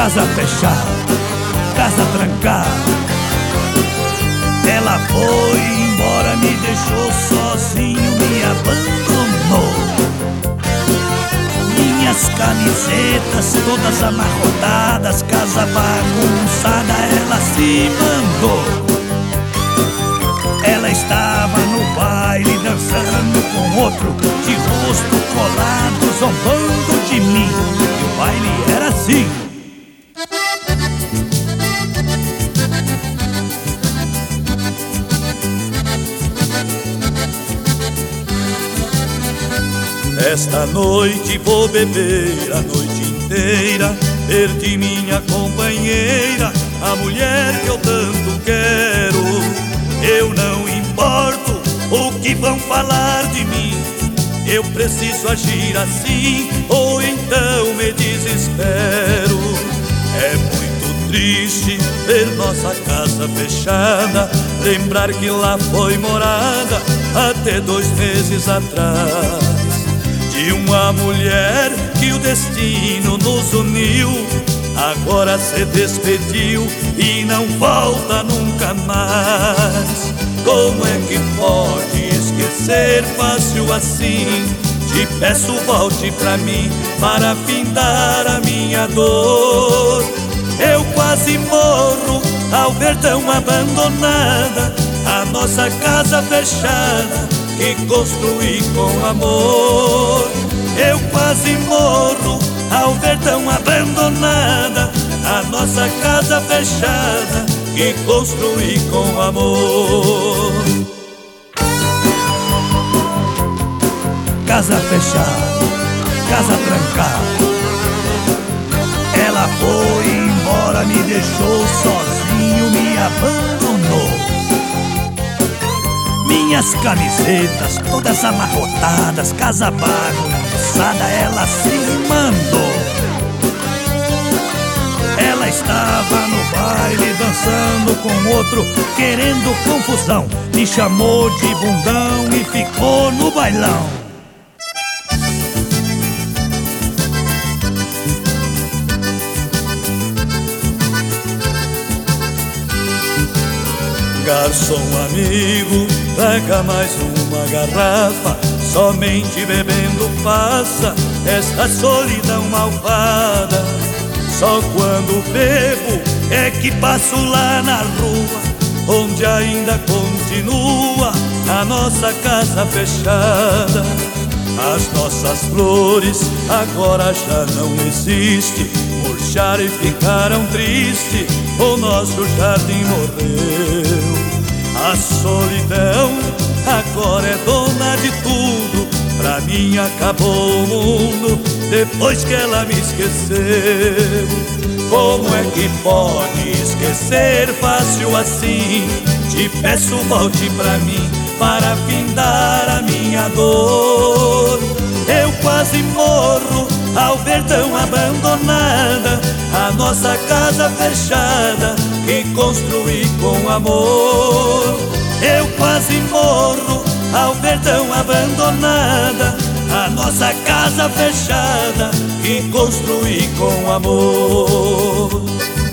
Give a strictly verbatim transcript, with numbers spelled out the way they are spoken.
Casa fechada, casa trancada. Ela foi embora, me deixou sozinho, me abandonou. Minhas camisetas todas amarrotadas, casa bagunçada, ela se mandou. Ela estava no baile dançando com outro, de rosto colado, zombando de mim. E o baile era assim. Esta noite vou beber a noite inteira, perdi minha companheira, a mulher que eu tanto quero. Eu não importo o que vão falar de mim, eu preciso agir assim, ou então me desespero. É muito triste ver nossa casa fechada, lembrar que lá foi morada até dois meses atrás. De uma mulher que o destino nos uniu, agora se despediu e não volta nunca mais. Como é que pode esquecer fácil assim? Te peço, volte pra mim para findar a minha dor. Eu quase morro ao ver tão abandonada a nossa casa fechada que construí com amor. Eu quase morro ao ver tão abandonada a nossa casa fechada que construí com amor. Casa fechada, casa trancada. Ela foi embora, me deixou sozinho, me abandonou. Minhas camisetas todas amarrotadas, casa bagunçada, ela se mandou. Ela estava no baile dançando com outro, querendo confusão, me chamou de bundão e ficou no bailão. Garçom amigo, traga mais uma garrafa, somente bebendo passa esta solidão malvada. Só quando bebo é que passo lá na rua, onde ainda continua a nossa casa fechada. As nossas flores agora já não existem, murcharam e ficaram tristes, o nosso jardim morreu. A solidão agora é dona de tudo, pra mim acabou o mundo depois que ela me esqueceu. Como é que pode esquecer fácil assim? Te peço, volte pra mim para findar a minha dor. Eu quase morro ao ver tão abandonada a nossa casa fechada que construí com amor. Eu quase morro ao ver tão abandonada a nossa casa fechada que construí com amor.